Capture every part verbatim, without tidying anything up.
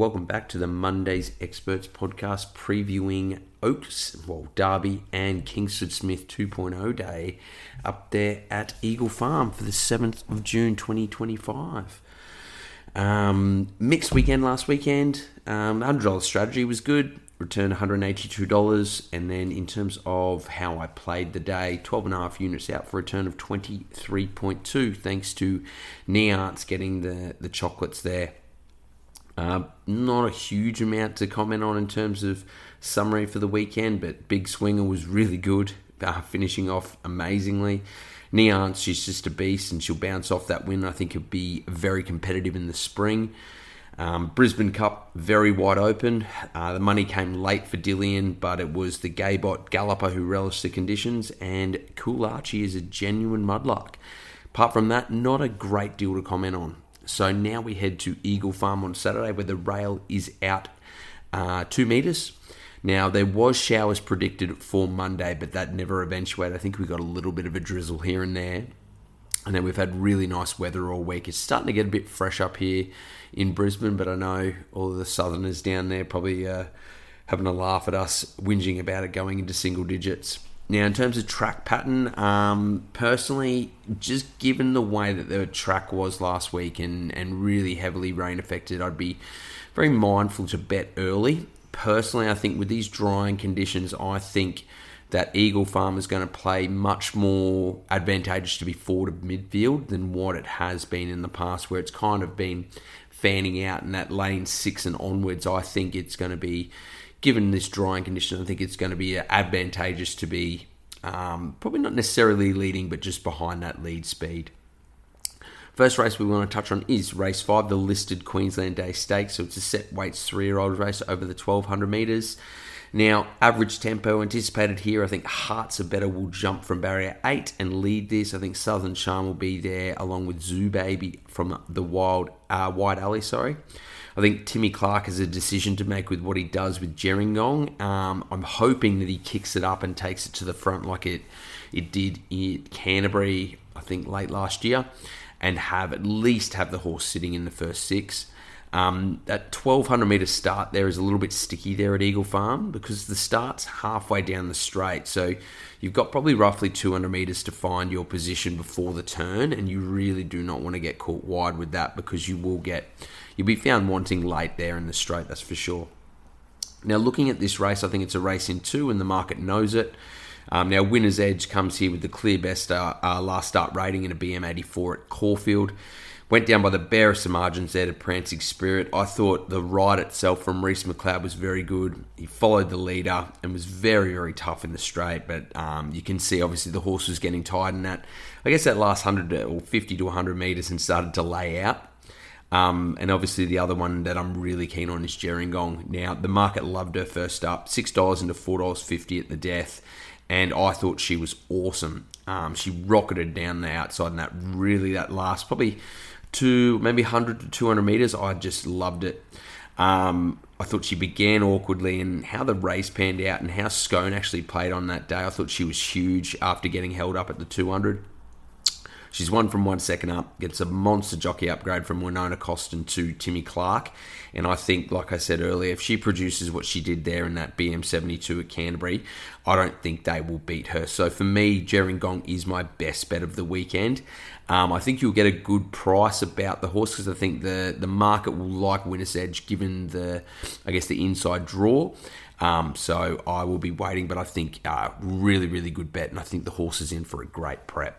welcome back to the Mondays Experts podcast previewing Oaks, well, Derby and Kingsford Smith two point oh Day up there at Eagle Farm for the seventh of June twenty twenty-five. Um, mixed weekend last weekend. Um, the one hundred dollars strategy was good, returned one hundred eighty-two dollars, and then in terms of how I played the day, twelve and a half units out for a return of twenty-three point two, thanks to Nearts getting the, the chocolates there. Uh, not a huge amount to comment on in terms of summary for the weekend, but Big Swinger was really good, uh, finishing off amazingly. Neance, she's just a beast, and she'll bounce off that win. I think it'll be very competitive in the spring. Um, Brisbane Cup, very wide open. Uh, the money came late for Dillian, but it was the Gaybot Galloper who relished the conditions, and Cool Archie is a genuine mudlark. Apart from that, not a great deal to comment on. So now we head to Eagle Farm on Saturday, where the rail is out uh, two metres. Now, there was showers predicted for Monday, but that never eventuated. I think we got a little bit of a drizzle here and there. And then we've had really nice weather all week. It's starting to get a bit fresh up here in Brisbane, but I know all of the southerners down there probably uh, having a laugh at us whinging about it going into single digits. Now, in terms of track pattern, um, personally, just given the way that the track was last week and, and really heavily rain affected, I'd be very mindful to bet early. Personally, I think with these drying conditions, I think that Eagle Farm is going to play much more advantageous to be forward of midfield than what it has been in the past, where it's kind of been fanning out in that lane six and onwards. I think it's going to be, given this drying condition, I think it's going to be advantageous to be um, probably not necessarily leading, but just behind that lead speed. First race we want to touch on is race five, the listed Queensland Day Stakes. So it's a set weights three-year-old race over the twelve hundred metres. Now, average tempo anticipated here. I think Hearts Are Better will jump from barrier eight and lead this. I think Southern Charm will be there along with Zoo Baby from the Wild uh, Wide Alley. Sorry. I think Timmy Clark has a decision to make with what he does with Gerringong. Um, I'm hoping that he kicks it up and takes it to the front like it it did in Canterbury, I think, late last year, and have at least have the horse sitting in the first six. Um, that twelve hundred metre start there is a little bit sticky there at Eagle Farm because the start's halfway down the straight. So you've got probably roughly two hundred metres to find your position before the turn, and you really do not want to get caught wide with that because you will get, you'll be found wanting late there in the straight, that's for sure. Now, looking at this race, I think it's a race in two, and the market knows it. Um, now, Winner's Edge comes here with the clear best uh, uh, last start rating in a B M eighty-four at Caulfield. Went down by the barest of margins there to Prancing Spirit. I thought the ride itself from Reece McLeod was very good. He followed the leader and was very, very tough in the straight. But um, you can see, obviously, the horse was getting tired in that. I guess that last one hundred or fifty to one hundred metres and started to lay out. Um, and obviously, the other one that I'm really keen on is Gerringong. Now, the market loved her first up. six dollars into four dollars fifty at the death. And I thought she was awesome. Um, she rocketed down the outside in that really, that last, probably to maybe one hundred to two hundred metres. I just loved it. Um, I thought she began awkwardly, and how the race panned out and how Scone actually played on that day. I thought she was huge after getting held up at the two hundred. She's one from one second up, gets a monster jockey upgrade from Winona Costin to Timmy Clark. And I think, like I said earlier, if she produces what she did there in that B M seventy-two at Canterbury, I don't think they will beat her. So for me, Gerringong is my best bet of the weekend. Um, I think you'll get a good price about the horse because I think the, the market will like Winner's Edge given the, I guess, the inside draw. Um, so I will be waiting, but I think uh, really, really good bet. And I think the horse is in for a great prep.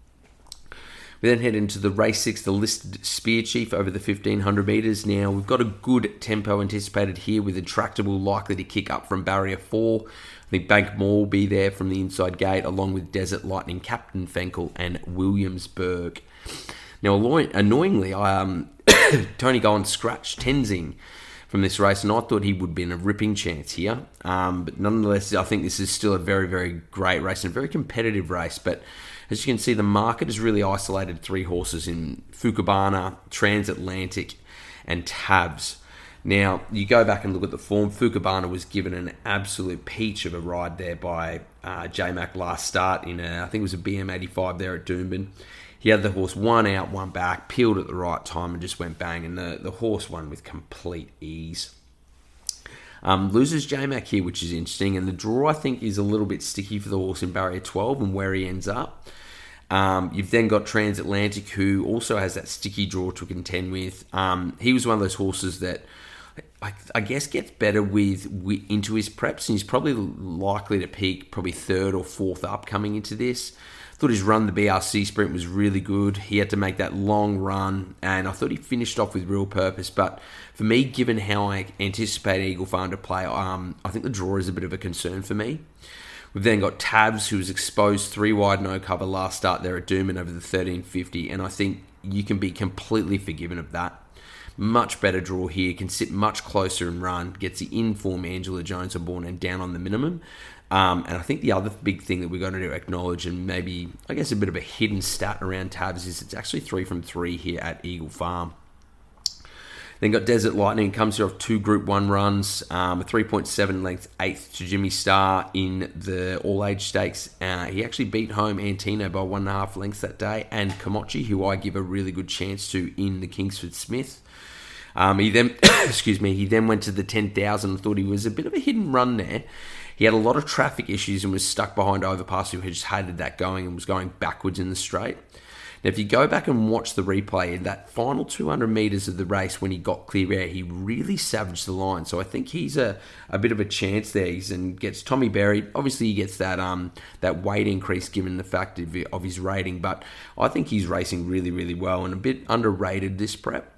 We then head into the race six, the listed Spear Chief over the fifteen hundred metres. Now, we've got a good tempo anticipated here with Intractable likely to kick up from barrier four. I think Bank Moore will be there from the inside gate, along with Desert Lightning, Captain Fenkel, and Williamsburg. Now, annoyingly, um, Tony Gowan scratched Tenzing from this race, and I thought he would be in a ripping chance here. Um, but nonetheless, I think this is still a very, very great race and a very competitive race. But as you can see, the market has really isolated three horses in Fukabana, Transatlantic, and Tabs. Now, you go back and look at the form. Fukabana was given an absolute peach of a ride there by uh, J-Mac last start in a, I think it was a B M eighty-five there at Doomben. He he had the horse one out, one back, peeled at the right time and just went bang, and the, the horse won with complete ease. Um, loses J-Mac here, which is interesting, and the draw, I think, is a little bit sticky for the horse in barrier twelve and where he ends up. Um, you've then got Transatlantic, who also has that sticky draw to contend with. Um, he was one of those horses that I, I guess gets better with, with into his preps, and he's probably likely to peak probably third or fourth up coming into this. Thought his run, the B R C sprint, was really good. He had to make that long run, and I thought he finished off with real purpose. But for me, given how I anticipate Eagle Farm to play, um, I think the draw is a bit of a concern for me. We've then got Tabs, who was exposed three wide no cover last start there at Doomben over the thirteen fifty, and I think you can be completely forgiven of that. Much better draw here, can sit much closer and run, gets the in-form Angela Jones on board and down on the minimum. Um, and I think the other big thing that we've got to acknowledge, and maybe, I guess, a bit of a hidden stat around Tabs, is it's actually three from three here at Eagle Farm. Then got Desert Lightning, comes here off two Group one runs, um, a three point seven length eighth to Jimmy Star in the All-Age Stakes. Uh, he actually beat home Antino by one and a half lengths that day, and Komochi, who I give a really good chance to in the Kingsford Smith. Um, he then, excuse me, he then went to the ten thousand and thought he was a bit of a hidden run there. He had a lot of traffic issues and was stuck behind Overpass, who just hated that going and was going backwards in the straight. Now, if you go back and watch the replay, in that final two hundred metres of the race when he got clear air, he really savaged the line. So I think he's a, a bit of a chance there. He's and gets Tommy Berry. Obviously, he gets that um that weight increase given the fact of, of his rating, but I think he's racing really, really well and a bit underrated this prep.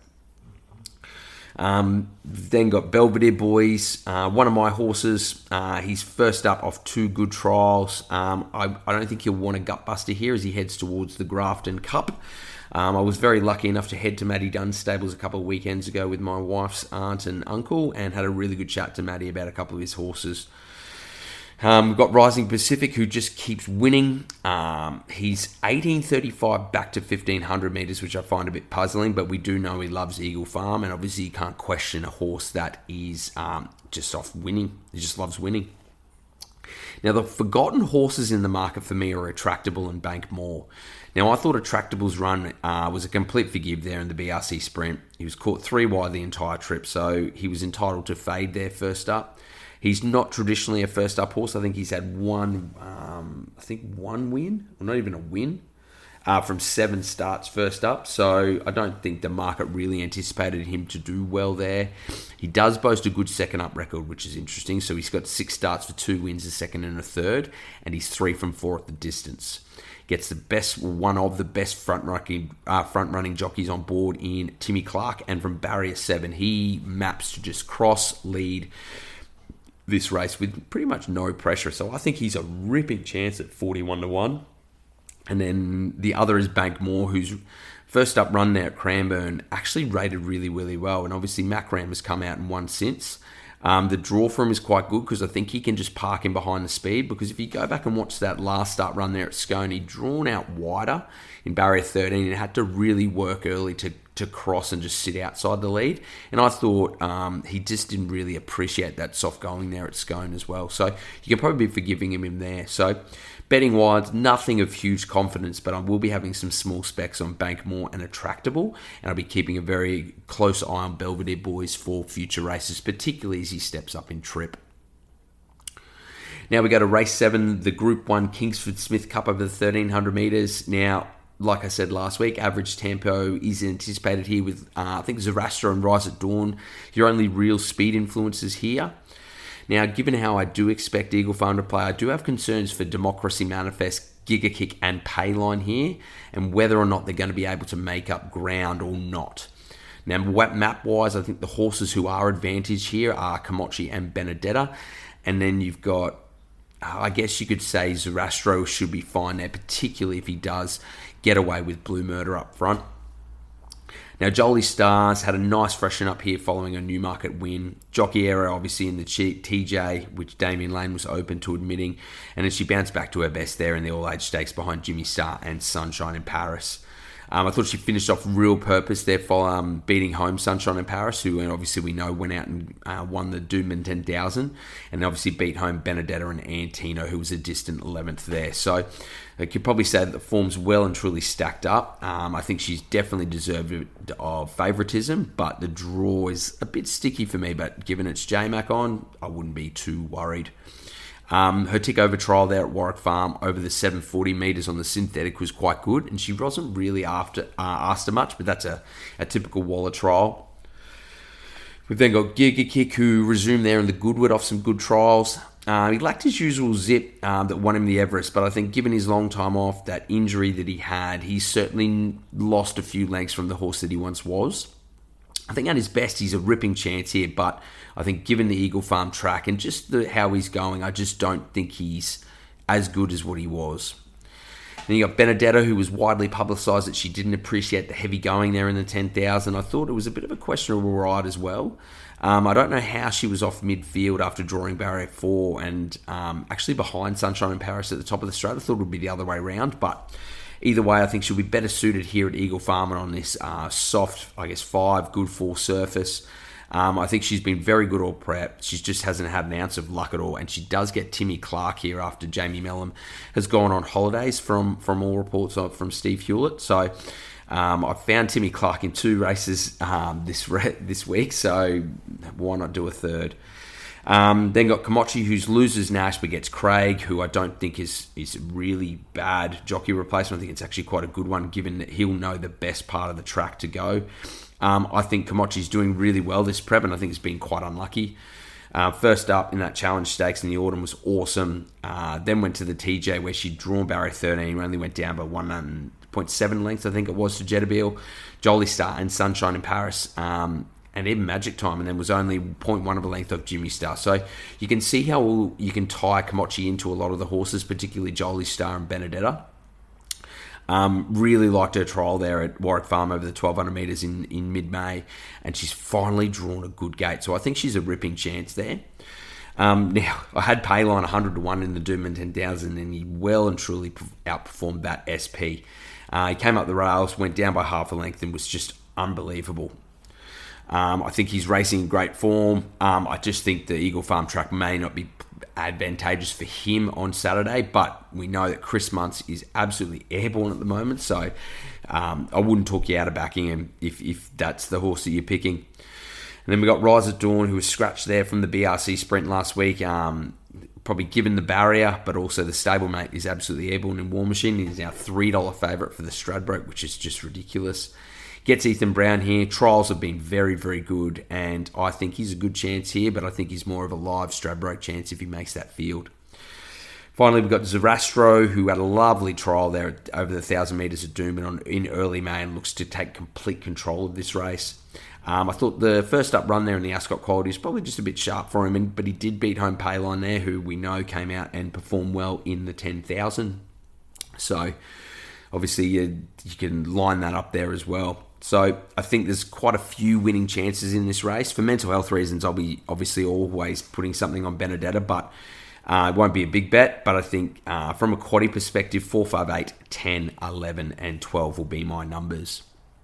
Um, then got Belvedere Boys, uh, one of my horses. Uh, he's first up off two good trials. Um, I, I don't think he'll want a gutbuster here as he heads towards the Grafton Cup. Um, I was very lucky enough to head to Matty Dunn's stables a couple of weekends ago with my wife's aunt and uncle and had a really good chat to Matty about a couple of his horses. Um, we've got Rising Pacific, who just keeps winning. Um, he's eighteen thirty-five back to fifteen hundred metres, which I find a bit puzzling, but we do know he loves Eagle Farm, and obviously you can't question a horse that is um, just off winning. He just loves winning. Now, the forgotten horses in the market for me are Attractable and Bank More. Now, I thought Attractable's run uh, was a complete forgive there in the B R C Sprint. He was caught three wide the entire trip, so he was entitled to fade there first up. He's not traditionally a first-up horse. I think he's had one, um, I think one win, or not even a win, uh, from seven starts first up. So I don't think the market really anticipated him to do well there. He does boast a good second-up record, which is interesting. So he's got six starts for two wins, a second and a third, and he's three from four at the distance. Gets the best, one of the best front-running uh, front-running jockeys on board in Timmy Clark, and from barrier seven, he maps to just cross, lead this race with pretty much no pressure. So I think he's a ripping chance at forty-one to one. And then the other is Bank More, who's first up run there at Cranbourne, actually rated really, really well. And obviously Macram has come out and won since. Um, the draw for him is quite good because I think he can just park him behind the speed, because if you go back and watch that last start run there at Scone, he drawn out wider in barrier thirteen and had to really work early to to cross and just sit outside the lead. And I thought um, he just didn't really appreciate that soft going there at Scone as well. So you can probably be forgiving him in there. So betting wise, nothing of huge confidence, but I will be having some small specs on Bankmore and Attractable, and I'll be keeping a very close eye on Belvedere Boys for future races, particularly as he steps up in trip. Now we go to race seven, the Group one Kingsford Smith Cup over the thirteen hundred metres. Now, like I said last week, average tempo is anticipated here with, uh, I think, Zoroaster and Rise at Dawn, your only real speed influences here. Now, given how I do expect Eagle Farm to play, I do have concerns for Democracy Manifest, Giga Kick and Payline here, and whether or not they're going to be able to make up ground or not. Now, map-wise, I think the horses who are advantaged here are Komochi and Benedetta, and then you've got, I guess you could say Zoroaster should be fine there, particularly if he does get away with Blue Murder up front. Now, Jolie Stars had a nice freshen up here following a Newmarket win. Jockey Era, obviously, in the T J, which Damien Lane was open to admitting. And then she bounced back to her best there in the All-Age Stakes behind Jimmy Star and Sunshine in Paris. Um, I thought she finished off real purpose there for um, beating home Sunshine in Paris, who obviously we know went out and uh, won the Doomben ten thousand, and obviously beat home Benedetta and Antino, who was a distant eleventh there. So I could probably say that the form's well and truly stacked up. Um, I think she's definitely deserved of favouritism, but the draw is a bit sticky for me. But given it's J-Mac on, I wouldn't be too worried. Um, her tick over trial there at Warwick Farm over the seven forty metres on the synthetic was quite good, and she wasn't really after uh, after much, but that's a, a typical Waller trial. We've then got Giga Kick, who resumed there in the Goodwood off some good trials. Uh, he lacked his usual zip um, that won him the Everest, but I think given his long time off, that injury that he had, he's certainly lost a few lengths from the horse that he once was. I think at his best, he's a ripping chance here, but I think given the Eagle Farm track and just the, how he's going, I just don't think he's as good as what he was. Then you got Benedetta, who was widely publicised that she didn't appreciate the heavy going there in the ten thousand. I thought it was a bit of a questionable ride as well. Um, I don't know how she was off midfield after drawing barrier four and um, actually behind Sunshine in Paris at the top of the straight. I thought it would be the other way around, but either way, I think she'll be better suited here at Eagle Farm and on this uh, soft, I guess, five, good full surface. Um, I think she's been very good all prep. She just hasn't had an ounce of luck at all. And she does get Timmy Clark here after Jamie Mellum has gone on holidays from, from all reports of, from Steve Hewlett. So um, I found Timmy Clark in two races um, this re- this week. So why not do a third? Um, then got Komochi, who's loses Nash but gets Craig, who I don't think is is a really bad jockey replacement. I think it's actually quite a good one, given that he'll know the best part of the track to go. Um, I think Komochi's doing really well this prep, and I think it's been quite unlucky. Uh, first up in that challenge stakes in the autumn was awesome. Uh, then went to the T J where she'd drawn barrier thirteen, only went down by one point seven lengths, I think it was, to Jetabil, Jolie Star, and Sunshine in Paris. Um, and even Magic Time, and then was only zero point one of a length of Jimmy Star. So you can see how you can tie Komochi into a lot of the horses, particularly Jolie Star and Benedetta. Um, really liked her trial there at Warwick Farm over the twelve hundred metres in, in mid-May, and she's finally drawn a good gate. So I think she's a ripping chance there. Um, now, I had Payline one hundred to one in the Doomben ten thousand, and he well and truly outperformed that S P. Uh, he came up the rails, went down by half a length, and was just unbelievable. Um, I think he's racing in great form. Um, I just think the Eagle Farm track may not be advantageous for him on Saturday, but we know that Chris Muntz is absolutely airborne at the moment, so um, I wouldn't talk you out of backing him if, if that's the horse that you're picking. And then we got Rise at Dawn, who was scratched there from the B R C sprint last week, um, probably given the barrier, but also the stablemate is absolutely airborne in War Machine. He's now three dollars favourite for the Stradbroke, which is just ridiculous. Gets Ethan Brown here. Trials have been very, very good, and I think he's a good chance here, but I think he's more of a live Stradbroke chance if he makes that field. Finally, we've got Zarastro, who had a lovely trial there at, over the one thousand metres at Doomben on, in early May and looks to take complete control of this race. Um, I thought the first up run there in the Ascot quality is probably just a bit sharp for him, and, but he did beat home Payline there, who we know came out and performed well in the ten thousand. So, obviously, you, you can line that up there as well. So I think there's quite a few winning chances in this race. For mental health reasons, I'll be obviously always putting something on Benedetta, but uh, it won't be a big bet. But I think uh, from a quaddie perspective, four, five, eight, ten, eleven, and twelve will be my numbers.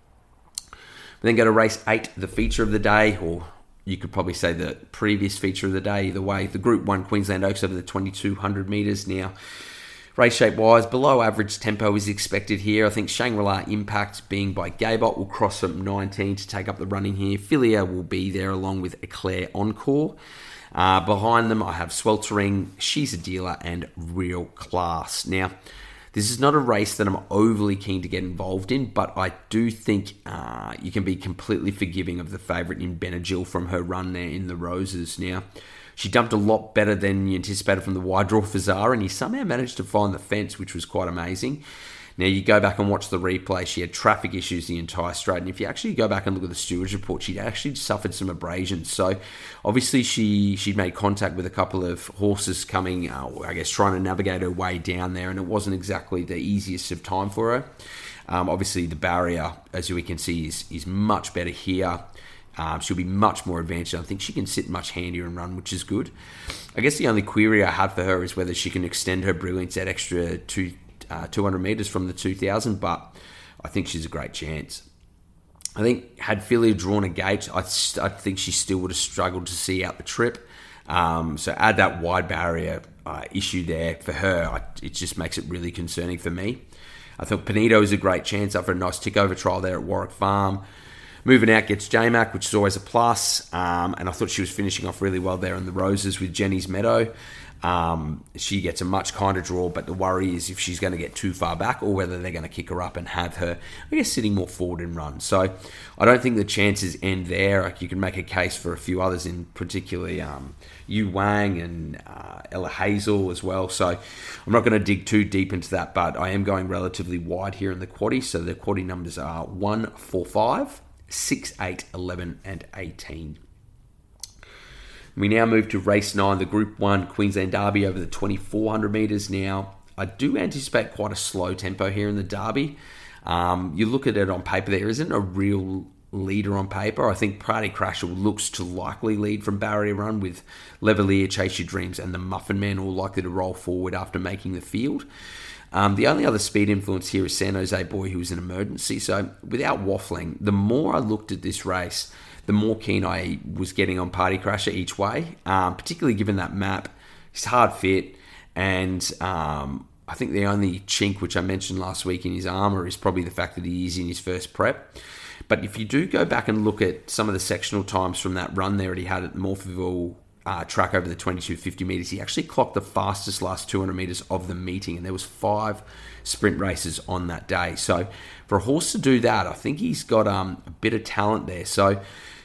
We then go to race eight, the feature of the day, or you could probably say the previous feature of the day. Either way, the Group one Queensland Oaks over the twenty-two hundred metres now. Race shape wise, below average tempo is expected here. I think Shangri-La Impact, being by Gaybot, will cross from nineteen to take up the running here. Filia will be there along with Eclair Encore. Uh, behind them, I have Sweltering, She's a Dealer, and Real Class. Now, this is not a race that I'm overly keen to get involved in, but I do think uh, you can be completely forgiving of the favourite in Benadryl from her run there in the Roses. Now, she dumped a lot better than you anticipated from the wide draw Fazar, and he somehow managed to find the fence, which was quite amazing. Now, you go back and watch the replay, she had traffic issues the entire straight, and if you actually go back and look at the stewards report, she'd actually suffered some abrasions. So, obviously, she she made contact with a couple of horses coming, uh, I guess, trying to navigate her way down there, and it wasn't exactly the easiest of time for her. Um, obviously, the barrier, as we can see, is, is much better here. Um, she'll be much more advanced. I think she can sit much handier and run, which is good. I guess the only query I had for her is whether she can extend her brilliance that extra two, uh, two hundred metres from the two thousand, but I think she's a great chance. I think had Philly drawn a gate, I, I think she still would have struggled to see out the trip. Um, so add that wide barrier uh, issue there for her, I, it just makes it really concerning for me. I thought Panito is a great chance after a nice tick-over trial there at Warwick Farm. Moving out gets J-Mac, which is always a plus. Um, and I thought she was finishing off really well there in the Roses with Jenny's Meadow. Um, she gets a much kinder draw, but the worry is if she's going to get too far back or whether they're going to kick her up and have her, I guess, sitting more forward in run. So I don't think the chances end there. Like, you can make a case for a few others, in particularly um, Yu Wang and uh, Ella Hazel as well. So I'm not going to dig too deep into that, but I am going relatively wide here in the quaddie. So the quaddie numbers are one, four, five, six, eight, eleven, and eighteen. We now move to race nine, the Group one Queensland Derby over the twenty-four hundred metres. Now, I do anticipate quite a slow tempo here in the Derby. Um, you look at it on paper, there isn't a real leader on paper. I think Party Crasher looks to likely lead from barrier run, with Levalier, Chase Your Dreams, and the Muffin Man all likely to roll forward after making the field. Um, the only other speed influence here is San Jose Boy, who was an emergency. So without waffling, the more I looked at this race, the more keen I was getting on Party Crasher each way, um, particularly given that map. He's hard fit, and um, I think the only chink, which I mentioned last week, in his armour is probably the fact that he is in his first prep. But if you do go back and look at some of the sectional times from that run there that he had at Morphettville uh, track over the twenty-two fifty metres, he actually clocked the fastest last two hundred metres of the meeting, and there was five sprint races on that day. So for a horse to do that, I think he's got um, a bit of talent there. So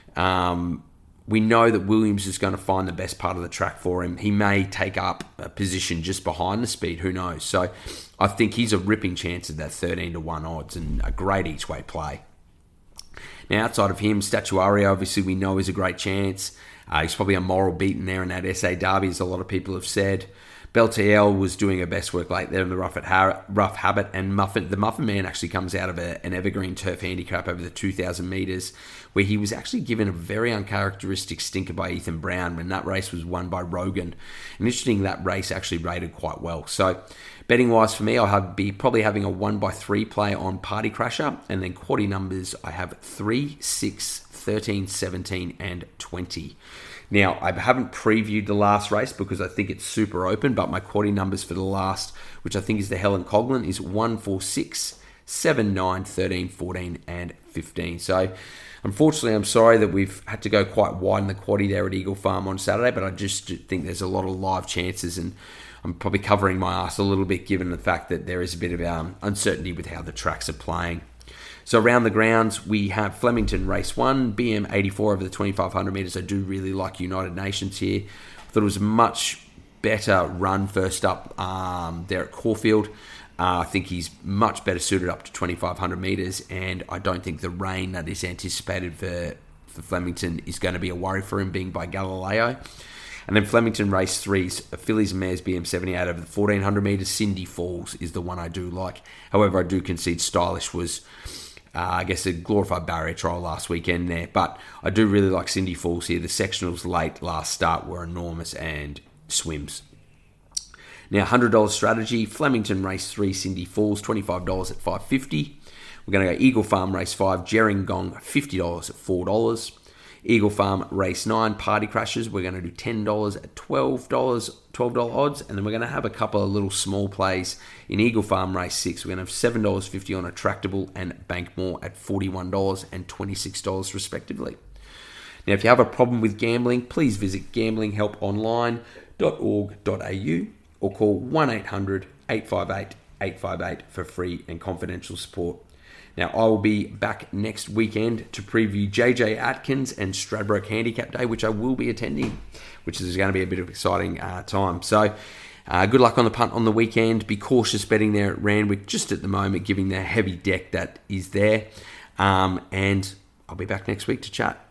Um, we know that Williams is going to find the best part of the track for him. He may take up a position just behind the speed, who knows. So I think he's a ripping chance at that thirteen to one odds, and a great each way play. Now, outside of him, Statuario, obviously we know is a great chance. Uh, he's probably a moral beaten there in that S A Derby, as a lot of people have said. Beltiel was doing her best work late there in the rough, at ha- rough habit, and Muffin, the Muffin Man actually comes out of a, an Evergreen Turf handicap over the two thousand metres, where he was actually given a very uncharacteristic stinker by Ethan Brown when that race was won by Rogan. And interesting, that race actually rated quite well. So betting wise for me, I'll have, be probably having a one by three play on Party Crasher, and then quaddie numbers, I have three, six, thirteen, seventeen, and twenty. Now, I haven't previewed the last race because I think it's super open, but my quaddie numbers for the last, which I think is the Helen Coghlan, is one, four, six, seven, nine, thirteen, fourteen, and fifteen. So, unfortunately, I'm sorry that we've had to go quite wide in the quaddie there at Eagle Farm on Saturday, but I just think there's a lot of live chances, and I'm probably covering my ass a little bit given the fact that there is a bit of um, uncertainty with how the tracks are playing. So around the grounds, we have Flemington Race one, B M eighty-four over the twenty-five hundred metres. I do really like United Nations here. I thought it was a much better run first up um, there at Caulfield. Uh, I think he's much better suited up to twenty-five hundred metres, and I don't think the rain that is anticipated for, for Flemington is going to be a worry for him, being by Galileo. And then Flemington Race three's Fillies and Mares B M seventy-eight over the fourteen hundred metres. Cindy Falls is the one I do like. However, I do concede Stylish was, Uh, I guess, a glorified barrier trial last weekend there. But I do really like Cindy Falls here. The sectionals late last start were enormous, and swims. Now, one hundred dollars strategy. Flemington Race three, Cindy Falls, twenty-five dollars at five dollars fifty. We're going to go Eagle Farm Race five, Gerringong, fifty dollars at four dollars. Eagle Farm Race nine, Party Crashers, we're going to do ten dollars at twelve dollars, twelve dollars odds. And then we're going to have a couple of little small plays in Eagle Farm Race six. We're going to have seven dollars fifty on Attractable and Bankmore at forty-one dollars and twenty-six dollars respectively. Now, if you have a problem with gambling, please visit gambling help online dot org dot a u or call one eight hundred, eight five eight, eight five eight for free and confidential support. Now, I will be back next weekend to preview J J Atkins and Stradbroke Handicap Day, which I will be attending, which is going to be a bit of an exciting uh, time. So, uh, good luck on the punt on the weekend. Be cautious betting there at Randwick just at the moment, given the heavy deck that is there. Um, and I'll be back next week to chat.